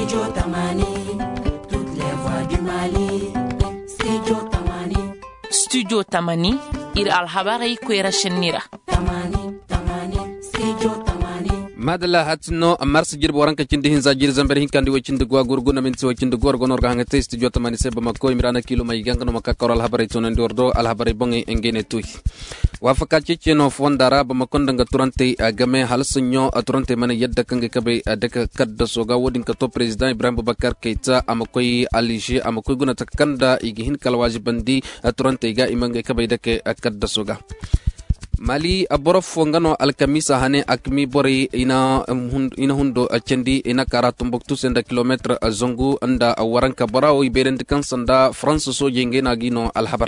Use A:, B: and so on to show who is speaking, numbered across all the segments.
A: Studio Tamani, toutes les voix du Mali. Studio Tamani.
B: Studio Tamani, ir alhabari kwera shenira.
A: Tamani, Studio Tamani.
C: madala hatno mars jirbo waranka cindi hinza jir zamber hinkandi wacindi gwa gurguna minti wacindi gwa gonor ga hangate studio tamani seba makko imrana kilo may gangano makakoro alhabari tonan dordo alhabari bongi engene tuy wafaka ciceno fondara ba makonda nga turante agame halsunyo turante mana yadda kange kabe adaka kadda soga wodin ka to president Ibrahim Boubacar Keita amakoy alije amakoy guna takanda igihin kalwaji bandi turante ga imange kabe dake kadda soga Mali aborof ngano alkamisa hane akmi bori ina hundo acendi ina kara Tombouctou senda kilometre zongu anda waranka barawo iberend kan sanda France so jenge nagino alhabar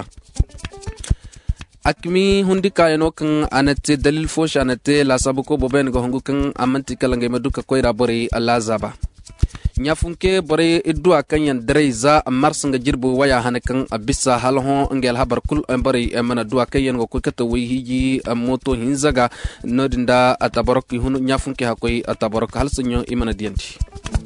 C: akmi hundi kayano kan anate dalil fo shanate la sabuko boben go hongu kan amanti kalange maduka koira bori alazaba nyafunke bore iddu akanyan dreiza mars nga jirbu waya hanakan abissa halho ngel habar kul bore mana du akanyan go kota wi hiji moto hinzaga nodinda atabarok hunu nyafunke hakoy atabarok halsunyo imana dianti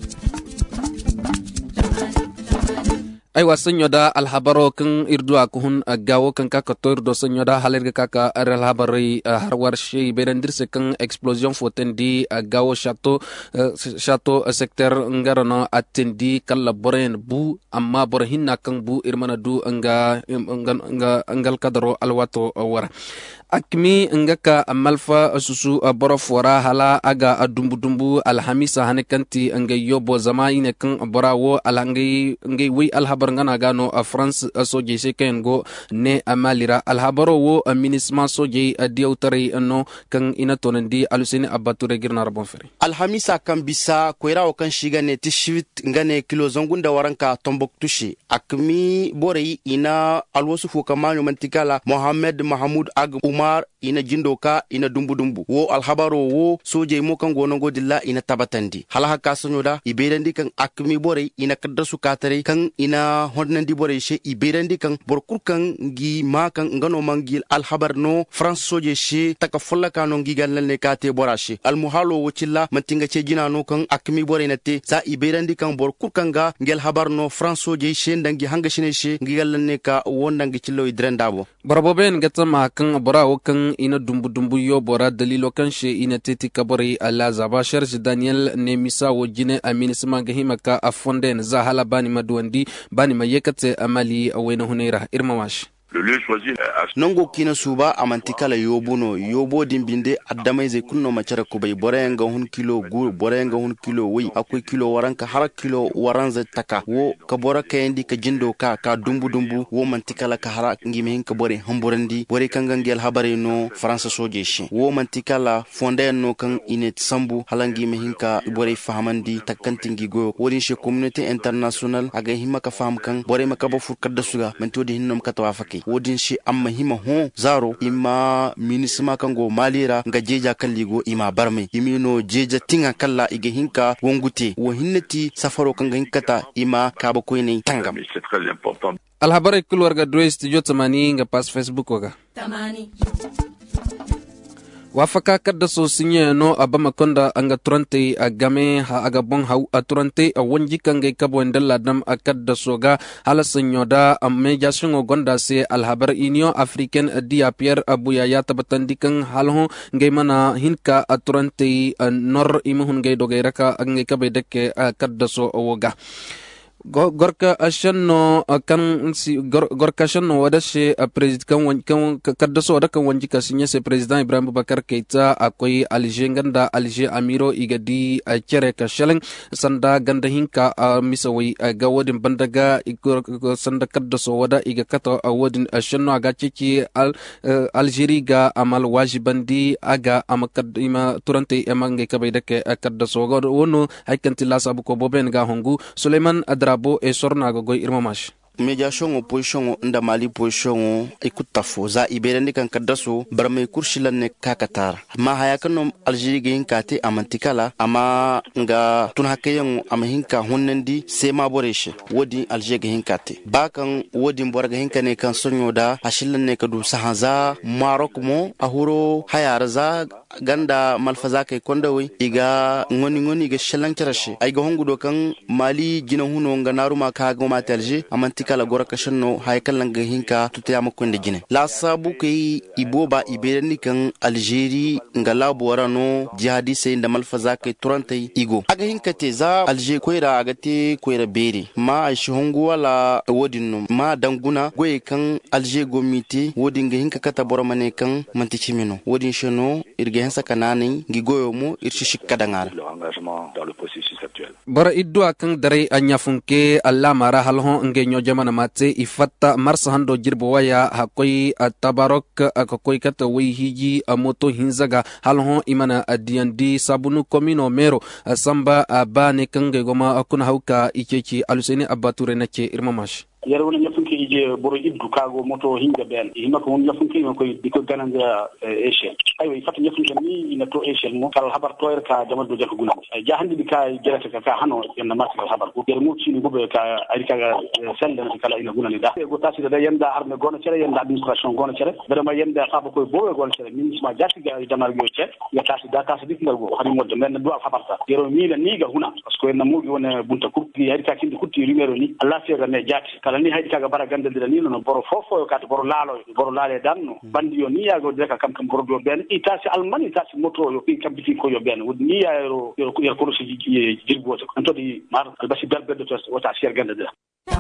C: aywa sanyoda alhabaro kan irdu akuhun gawo kan ka kator do sanyoda halerga kaka alhabari harwar shi berandirse kan explosion fotendi gawo chateau secteur ngarano attendi kala boren bu amma borhinna kan bu irmana du ngal kadaro alwato wara akmi ngaka amalfa susu borofora hala aga dumbu alhamisa hanekanti ngay yobo zamaine kan borawo alangay wi alhabar ngana gano France soje sekengo ne amalira alhabaro wo minisma soje diawtari no kan inatonendi alusini abature girna rabon fere
D: alhamisa kan bisa koirawo kan shiga ne tishwit ngane kilo zongunda waranka Tombouctou shi akmi borei ina alwosu fukamanyo mantikala Mohamed Mahmoud Ag Umar ina jindoka ina dumbu wo alhabaro wo soje mo kan gonongo dilla ina tabatandi halaha kasonyoda iberandi kan akmi bore ina kaddasu katare kan ina honnandi bore she iberandi kan borkur kan gi makan ngano mangil alhabar no France soje she taka folla kano gi galal ne kate borashi almuhalo wo cilla mantinga ce jina no kan akmi bore nate sa iberandi kan borkur kan ga ngel habar no France soje she ndangi hanga shine she gi galal ne ka wondangi cillo idrendabo
C: baraboben gatama kan borawo kan ina dumbu yo bora dalilo kan she ina teti kabori ala zaba sharj Daniel Nemisa wo jine aminisma gahima ka afonden za hala bani maduandi bani mayekate amali awena hunera irmawash
E: Le lieu choisi
D: nongo kina suba amantikala yobo dimbinde adamay ze kunno machara ko bay borenga hun kilo gur borenga hun kilo wi akoy kilo waranka har kilo waranza taka wo ka bora kayndi ka jindo ka dumbu wo mantikala ka hara ngime hin ka bore hamburandi bore kanga ngel habare no France soje shi wo mantikala fonde no kan inet sambu halangi me hin ka bore fahamandi takantingi go wodin she community international aga himma ka faham kan bore maka ba furkar da suga mentodi hinnom ka tawafaki wodin shi amma hima ho zaro ima minisma kango malira nga jeja kalligo ima barme imino jeja tinga kalla ige hinka wongute wo hinnati safaro kanga hinkata ima kaba koyne tangam.
E: c'est très important.
C: alhabari kulwarga do studio tamani nga pas Facebook waga
A: Tamani.
C: wafaka kadda so sinye no abama konda anga turante agame ha agabon ha turante wonji kange kabo ndalla dam akadda soga hala sinyoda meja sungo gonda se alhabar union africaine dia Pierre Abuya ya tabatandi kan halho ngaymana hinka turante nor imuhun ngay dogayraka ngay kabe dekke kadda so woga gorka ashanno kan si gorka shanno wadashi president kan kadda so da kan wanji ka sinye se president Ibrahim Boubacar Keita akoy alje ganda alje amiro igadi cere ka shaleng sanda ganda hinka misawi ga wodin bandaga sanda kadda so wada iga kata wodin ashanno aga ciki algeri ga amal wajibandi aga amakadima turante emange kabay dake kadda so wono haykanti lasabu ko boben ga hongu Suleiman Adrabo e sorna go irmamash
D: mediation opposition nda Mali position ikuta fo za iberandi kan kadaso barme kurshilan ne kakatar ma haya kanu Algeria gen kate amantikala ama nga tun hakayen amahinka hunnandi sema boreshe wodi Algeria gen kate bakan wodi borga hinka ne kan sonyo da hashilan ne kadu sahaza Maroc mo ahuro hayar za ganda malfaza kai konda wai iga ngoni ga shalan kirashi ai ga hongu dokan mali gina huno nga naruma ka ga ma talje amantika la gora kashanno hay kallan ga hinka tutaya makon da gine la sabu kai iboba ibeni kan Algeria nga labora no jihadi sai da malfaza kai turantai igo aga hinka te za Alger koira aga te koira beri ma shi hongu wala wodin no ma danguna goye kan Alger gomiti wodin ga hinka kata bora mane kan mantikimino wodin shono irga hensa kanani gigoyo mo irshi shikadangara
C: bara iddu akan dare anya funke alla mara halho nge nyo jamana mate ifatta marsa hando jirbo waya hakoi tabarok akoi kata wi hiji moto hinzaga halho imana adiandi sabunu komino mero samba abane kange goma akuna hauka ichechi aluseni abature nache irmamash
F: yar woni yafunke ije boro iddu kago moto hinga ben hima ko yafunke ko diko gananga Asia aywa fata yafunke ni ina to Asia mo kala habar to ka jamado jako gula ja handi di ka jerata ka hano yanda masal habar ko yar mo chini gobe ka ari ka senda kala ina gula ni da go tasi da yanda arme gona cere yanda administration gona cere vraiment yanda faba ko bo gona cere ministre jati ga damar go cere ya tasi da tasi dik ngal go hani mo men do habar ta yero mi la ni ga huna parce que na mo gi wona bunta kurti ari ka kindi kurti numero ni Allah fi ga ne jati kala ni haydi kaga bara gandal dira ni no boro fofo kat boro laale danno bandi yo ni yago de ka kam boro do ben itasi almani itasi moto yo kam biti ko yo ben wud ni yaro ko si jirgo to antodi mar albasi berbe to wata sier gandal dira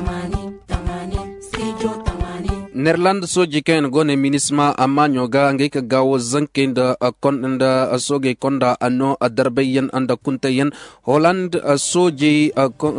C: Nerland soji ken gone minisma amanyoga ngeka gawo zankenda konda soge konda anno adarbayan anda kuntayan Holland soji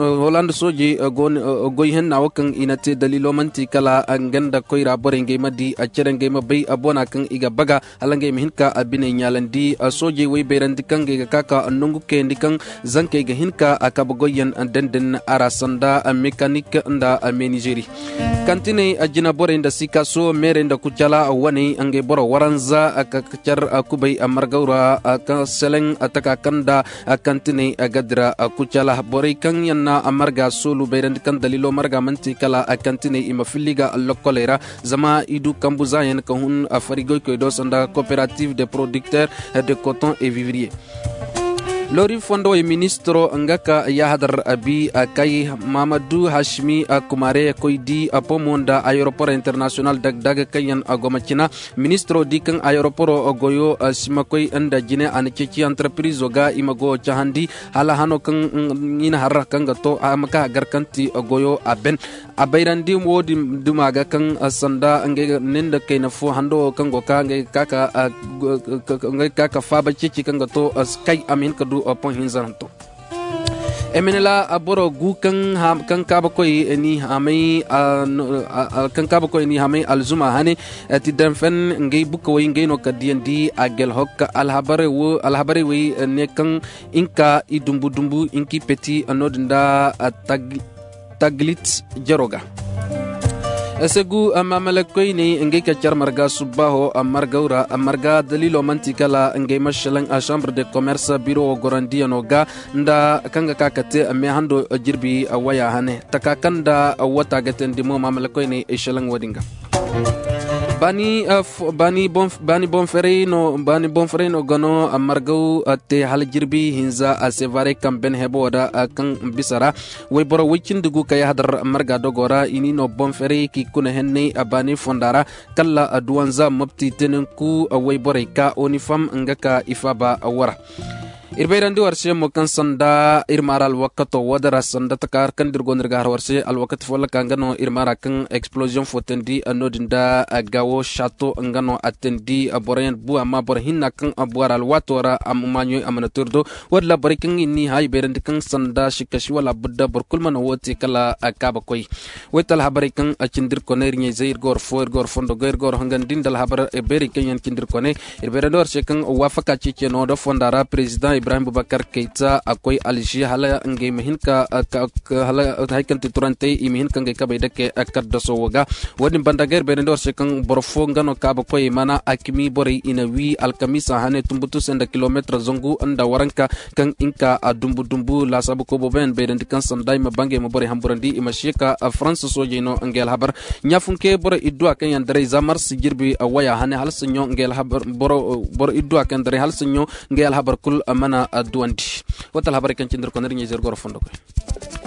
C: gon goyhen nawakan inate dalilo manti kala anganda koira borenge madi acerenge mabai abona kan iga baga alange mihinka abine nyalandi soji we berandi kange kaka annungu kendi kan zanke ga hinka akabagoyan denden arasanda mekanik nda menigeri kantine ajina borenda sika so merenda kucala wani ange boro waranza akacar kubai amargaura aka seleng ataka kanda kantine agadra kucala bore kan yanna amarga solu berend kan dalilo marga manti kala kantine imafiliga lokolera zama idu kambuza yan kahun afarigo ko do sanda coopérative de producteurs de coton et vivrier Lori fondo e ministro ngaka yahadar abi kai Mamadou Hashmi Kumare koidi apomonda aeroport international dagdag kayan agomachina ministro dikan aeroport ogoyo simakoi anda jine ancheki entreprise oga imago chahandi hala hano kan ina harra kan gato amaka garkanti ogoyo aben abairandi wodi dumaga kan sanda nge nenda kaina fo hando kan goka nge kaka faba chichi kan gato sky amin kadu opon hinzanto emenela aboro gu kan kaba koy ni hamay kan kaba koy ni hamay alzuma hane ti danfen ngey buko way ngey no kadiendi agel hok alhabare we ne kan inka idumbu inki peti anodinda taglit jaroga Esegu amamala koyni ngey ka char marga subaho amargaura amarga dalilo mantikala ngey mashalang a chambre de commerce bureau gorandi noga nda kanga kakate me hando jirbi awaya hane takakanda wata gatendi mo mamala koyni eshalang wadinga bani bonfere no gano amargau te hal jirbi hinza asevare kamben heboda kan bisara we boro wicin dugu kay hadar marga dogora ini no bonfere ki kuna henne abani fondara kala aduanza mabti tenen ku we bore ka onifam ngaka ifaba awara irbeirandi warshe mokan sanda irmara alwaqto wadara sanda takar kan dirgon irgar warshe alwaqt fola kangano irmara kan explosion fotendi anodinda gawo chateau ngano atendi aboren bu ama borhinna kan abwara alwatora amanyo amanaturdo wadla barikin inni hay berandi kan sanda shikashi wala budda borkulman woti kala akaba koy wetal habarikan acindir koner nye zair gor fondo gor hangandin dal habar berikan yan cindir kone irbeirandi warshe kan wafaka chiche no do fondara president Ibrahim Bubakar Keita akwai Alji hala ngai mahinka hala haikan turante imihinka ngai kabai dake kadda sowaga wadin bandager berendo sekan borfo ngano kaba koy mana akimi bore inawi alkamisa hane tumbutu senda kilometer zongu anda waranka kan inka dumbu la sabu ko boben berend kan sandai mabange mo bore hamburandi imashika France sojeno ngel habar nyafunke bore idwa kan yandare zamar sigirbi waya hane halsinyo ngel habar boro idwa kan dare halsinyo ngel habar kul mana adwandi watal habar kan cindir konari nyi zergor fondo ko